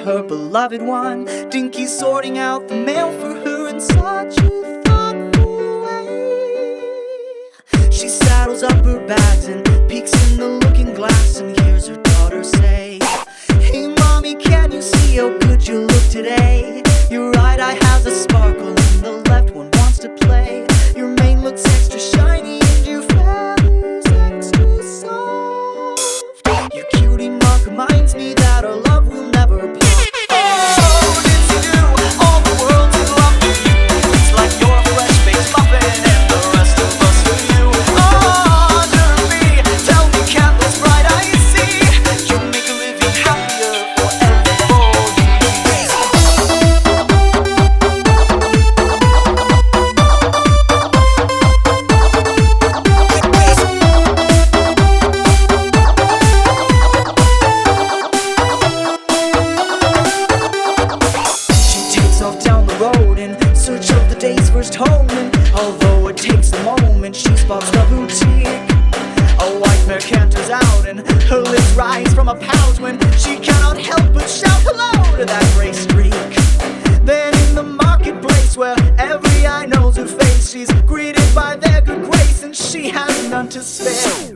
her beloved one. Dinky sorting out the mail for her in such a thoughtful way. She saddles up her bags and peeks in the looking glass and hears her daughter say, "Hey mommy, can you see how good you look today? Your right eye has a sparkle and the left one wants to play. Your mane looks extra shiny and your feathers extra soft. Your cutie mark reminds me that our love will never part." Down the road in search of the day's first home, and although it takes a moment, she spots the boutique. A white mare canters out and her lips rise from a pout when she cannot help but shout hello to that gray streak. Then in the marketplace where every eye knows her face, she's greeted by their good grace and she has none to spare.